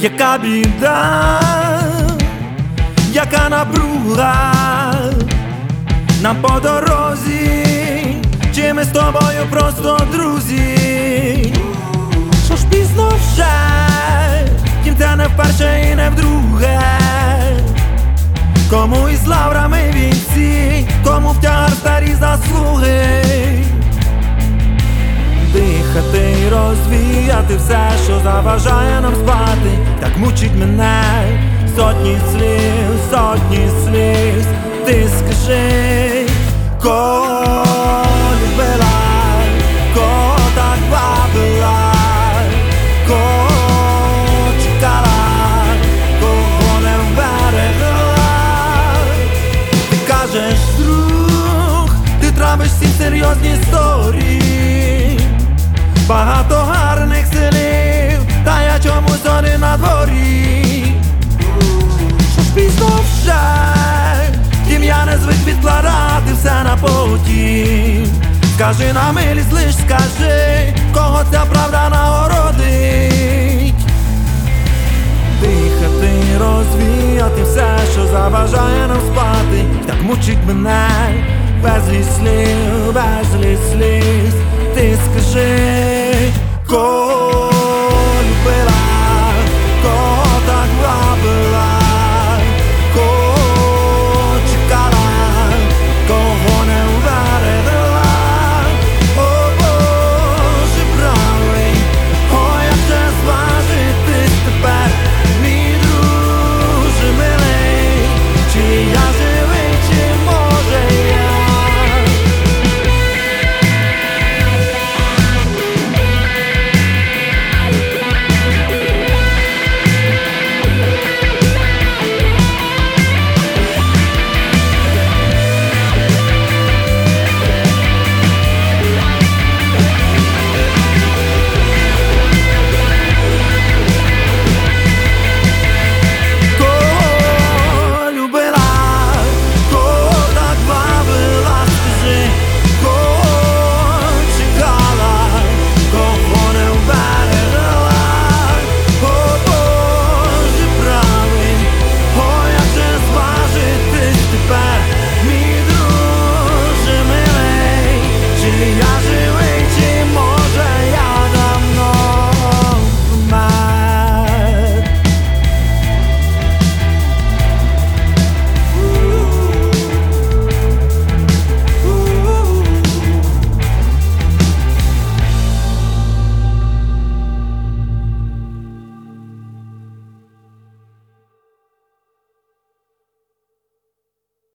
яка біда, яка напруга нам по дорозі, чи ми з тобою просто друзі? Що ж пізно вже, втім це не вперше і не вдруге. Кому із лаврами вінці, кому втягар старі заслуги. Дихати й розвіяти все, що заважає нам спати. Так мучить мене сотні сліз. Ти скажи, кого любила, кого так бавила, кого чекала, кого не вберегла. Ти кажеш, друг, ти травиш всі серйозні історії. Багато гарних слів, та я чомусь один на дворі. Що ж пізно вже, втім я не звик відкладати все на потім. Скажи на милість, лиш скажи, кого ця правда нагородить. Дихати, розвіяти все, що заважає нам спати. Так мучить мене безліч сліз. Ти скажи, кого